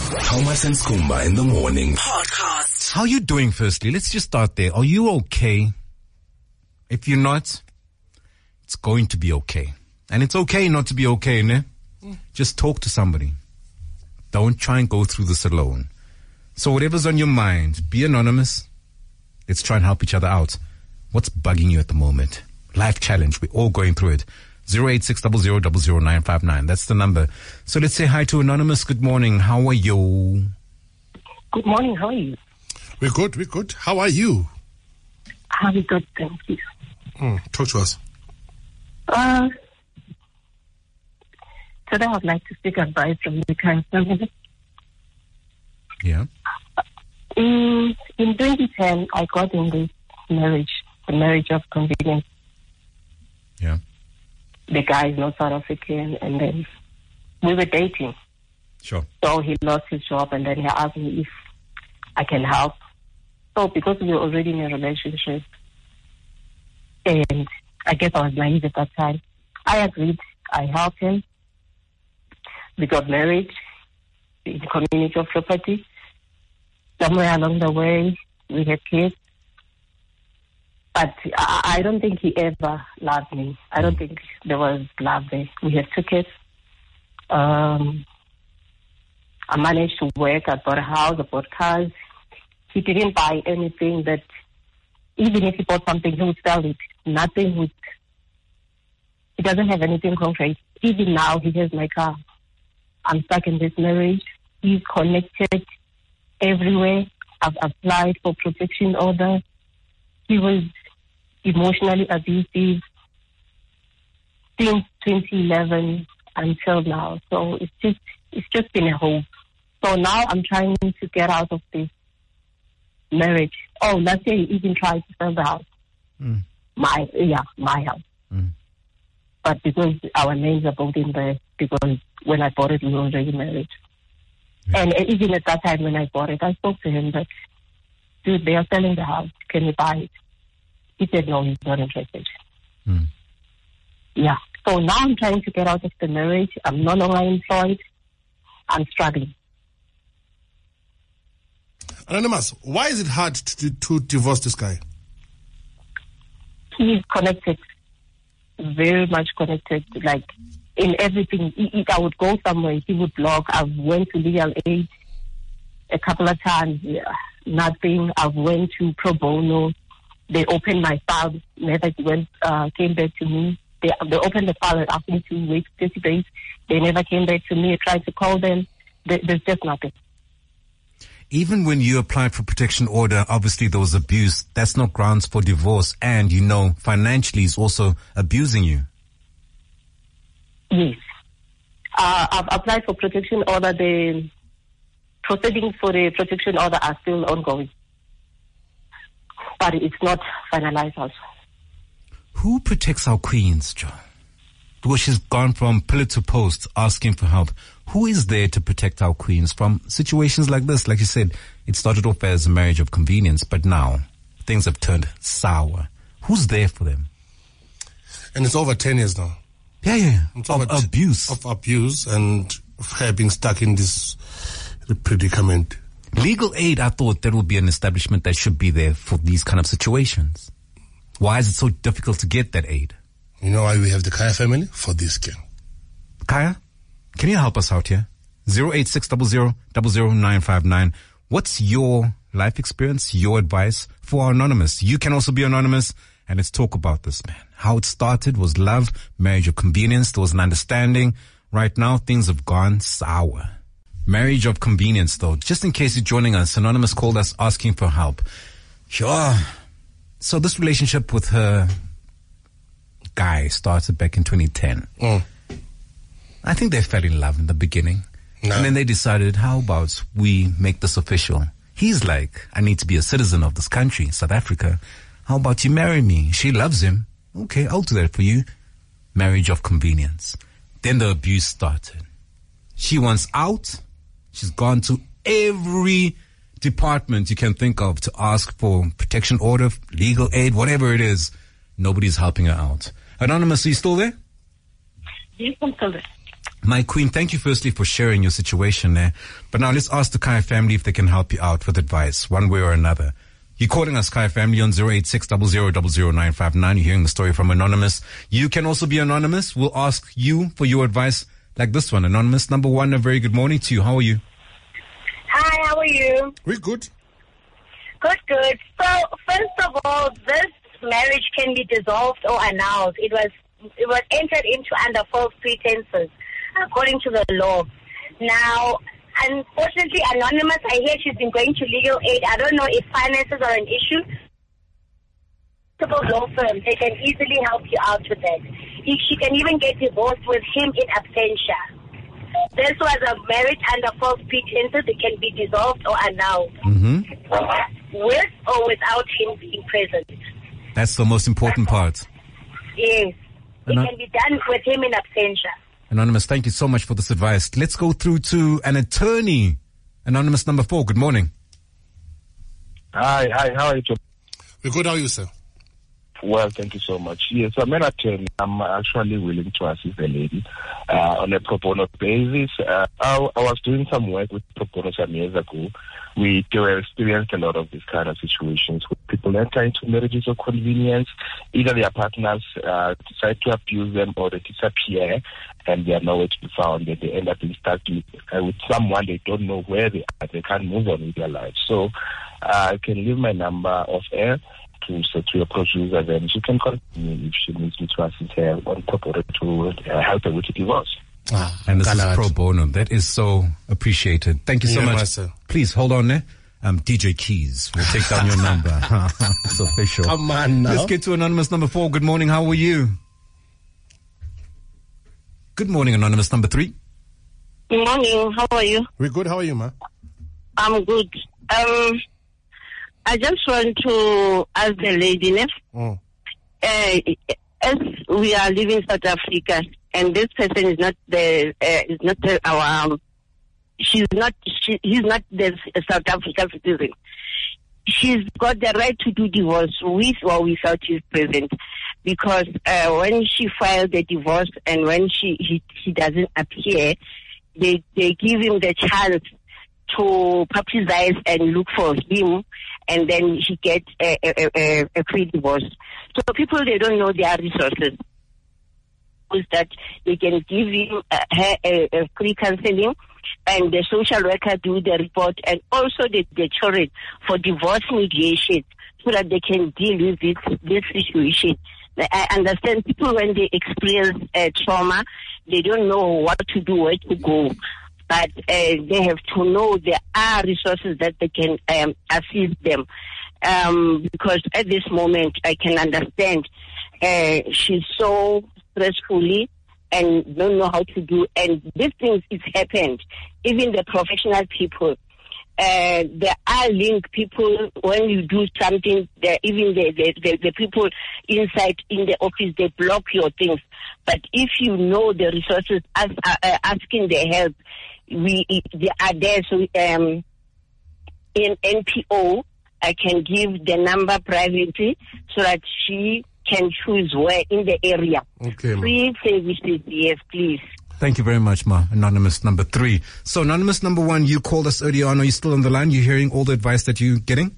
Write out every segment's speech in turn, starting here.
Thomas and Skumba in the morning podcast. How are you doing firstly? Let's just start there. Are you okay? If you're not, it's going to be okay. And it's okay not to be okay, ne? Just talk to somebody. Don't try and go through this alone. So whatever's on your mind, be anonymous. Let's try and help each other out. What's bugging you at the moment? Life challenge. We're all going through it. 08600000959. That's the number. So let's say hi to Anonymous. Good morning. How are you? Good morning. How are you? We're good. How are you? I'm good, thank you. Talk to us. Today I'd like to seek advice from the kind family. Yeah. In 2010, I got in this marriage, the marriage of convenience. Yeah. The guy is not South African, and then we were dating. Sure. So he lost his job, and then he asked me if I can help. So because we were already in a relationship, and I guess I was naive at that time, I agreed. I helped him. We got married in community of property. Somewhere along the way, we had kids. But I don't think he ever loved me. I don't think there was love there. We had 2 kids. I managed to work. I bought a house. I bought cars. He didn't buy anything that, even if he bought something, he would sell it. Nothing would. He doesn't have anything concrete. Even now, he has my car. I'm stuck in this marriage. He's connected everywhere. I've applied for protection order. He was emotionally abusive since 2011 until now. So it's just been a hole. So now I'm trying to get out of this marriage. Oh, last year he even tried to sell the house. My house. But because our names are both in there, because when I bought it, we were already married. Yeah. And even at that time when I bought it, I spoke to him that, dude, they are selling the house. Can you buy it? He said, no, he's not interested. Yeah. So now I'm trying to get out of the marriage. I'm no longer employed. I'm struggling. Anonymous, why is it hard to divorce this guy? He's connected. Very much connected. Like, in everything. If I would go somewhere, he would block. I went to legal aid a couple of times. Nothing. I went to pro bono. They opened my file, never came back to me. They opened the file and asked me to wait 30 days. They never came back to me. I tried to call them. There's just nothing. Even when you applied for protection order, obviously there was abuse. That's not grounds for divorce. And, financially he's also abusing you. Yes. I've applied for protection order. The proceedings for the protection order are still ongoing. But it's not finalized also. Who protects our queens, Joe? Because she's gone from pillar to post asking for help. Who is there to protect our queens from situations like this? Like you said, it started off as a marriage of convenience, but now things have turned sour. Who's there for them? And it's over 10 years now. Yeah. It's of abuse. Of abuse and of her being stuck in this predicament. Legal aid, I thought that would be an establishment that should be there for these kind of situations. Why is it so difficult to get that aid? You know why we have the Kaya family? For this game. Kaya, can you help us out here? 08600000959. What's your life experience, your advice for our Anonymous? You can also be anonymous, and let's talk about this, man. How it started was love, marriage of convenience. There was an understanding. Right now, things have gone sour. Marriage of convenience, though. Just in case you're joining us, Anonymous called us asking for help. Sure. So this relationship with her guy started back in 2010. I think they fell in love in the beginning. No. And then they decided, how about we make this official? He's like, I need to be a citizen of this country, South Africa. How about you marry me? She loves him. Okay, I'll do that for you. Marriage of convenience. Then the abuse started. She wants out. She's gone to every department you can think of to ask for protection order, legal aid, whatever it is. Nobody's helping her out. Anonymous, are you still there? Yes, I'm still there. My queen, thank you firstly for sharing your situation there. But now let's ask the Kaya family if they can help you out with advice, one way or another. You're calling us, Kaya family, on 086-000959. You're hearing the story from Anonymous. You can also be anonymous. We'll ask you for your advice like this one. Anonymous number one, a very good morning to you. How are you? Hi, how are you? We're good. Good. So, first of all, this marriage can be dissolved or annulled. It was entered into under false pretenses, according to the law. Now, unfortunately, Anonymous, I hear she's been going to legal aid. I don't know if finances are an issue. Law firms, they can easily help you out with that. She can even get divorced with him in absentia. This was a marriage under false pretenses. It can be dissolved or annulled, with or without him being present. That's the most important part. Yes, it can be done with him in absentia. Anonymous, thank you so much for this advice. Let's go through to an attorney. Anonymous number 4, good morning. Hi, how are you? We're good, how are you, sir? Well, thank you so much. Yes, I'm an attorney. I'm actually willing to assist the lady on a pro bono basis. I was doing some work with pro bono some years ago. We experienced a lot of these kind of situations where people enter into marriages of convenience. Either their partners decide to abuse them or they disappear and they are nowhere to be found, and they end up being stuck with someone they don't know where they are. They can't move on with their lives. So I can leave my number off air to your producer, then she can contact me if she needs me to assist her on proposal to help her with the divorce. And this is pro bono. That is so appreciated. Thank you so much. Master. Please hold on there. DJ Keys will take down your number. It's official. Come on now. Let's get to Anonymous number 4. Good morning. How are you? Good morning, Anonymous number 3. Good morning. How are you? We're good. How are you, ma? I'm good. I just want to ask the lady, as we are living in South Africa, and this person is not he's not the South African citizen. She's got the right to do divorce with or without his present, because when she filed the divorce and when he doesn't appear, they give him the chance to publicize and look for him, and then he gets a free divorce. So people, they don't know their resources. Is that they can give him a free counseling, and the social worker do the report, and also the children for divorce mediation, so that they can deal with this situation. I understand people, when they experience trauma, they don't know what to do, where to go. But they have to know there are resources that they can assist them. Because at this moment, I can understand she's so stressfully and don't know how to do. And these things, it's happened. Even the professional people, there are linked people. When you do something, even the people inside in the office, they block your things. But if you know the resources, asking the help, they are there. So in NPO, I can give the number privately so that she can choose where in the area. Okay, free services, yes, please. Thank you very much, Ma. Anonymous number 3. So Anonymous number 1, you called us earlier on. Are you still on the line? You hearing all the advice that you're getting?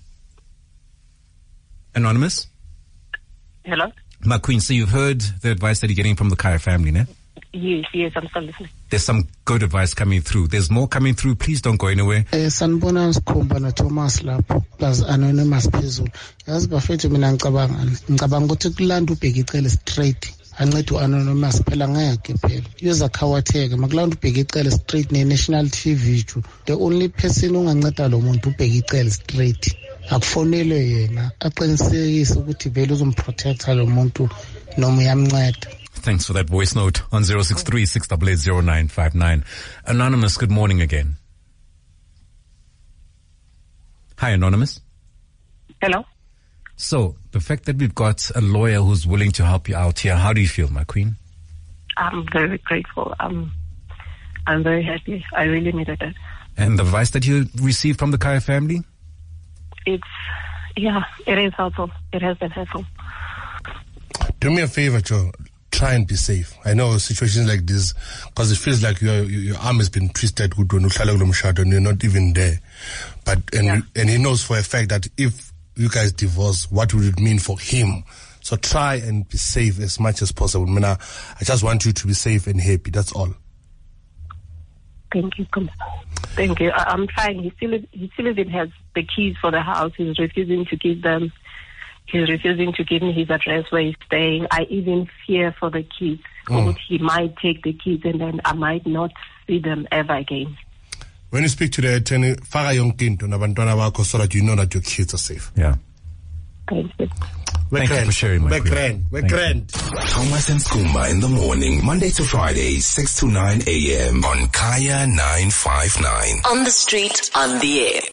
Anonymous? Hello? Ma Queen, so you've heard the advice that you're getting from the Kaya family, ne? Yes, I'm still listening. There's some good advice coming through. There's more coming through. Please don't go anywhere. Sanibona Sikhumba no Thomas lapho plus Anonymous phezulu. Yazi bafethu mina ngicabanga ukuthi kulanda ubheka icele straight. Ancede uAnonymous phela ngeke phela. Uyozakhawateka makulanda ubheka icele straight neNational TV ju. The only person onganceda lo muntu ubheka icele straight. Akufonele yena aqinisekise ukuthi vele uzomprotecta lo muntu noma uyamnceda. Thanks for that voice note on 063-688-0959. Anonymous, good morning again. Hi, Anonymous. Hello? So, the fact that we've got a lawyer who's willing to help you out here, how do you feel, my queen? I'm very grateful. I'm very happy. I really needed it. And the advice that you received from the Kaya family? It is helpful. It has been helpful. Do me a favor, Joe. try and be safe. I know situations like this, because it feels like your arm has been twisted and you're not even there. But and he knows for a fact that if you guys divorce, what would it mean for him? So try and be safe as much as possible. I just want you to be safe and happy. That's all. Thank you. Thank you. I'm fine. He still even has the keys for the house. He's refusing to give them. He's refusing to give me his address where he's staying. I even fear for the kids. He might take the kids and then I might not see them ever again. When you speak to the attorney, faka yonke into nabantwana bakho so that you know that your kids are safe. Yeah. Thank you. Thank you for sharing, my friend. Thomas and Skumba in the morning, Monday to Friday, 6 to 9 a.m. on Kaya 959. On the street, on the air.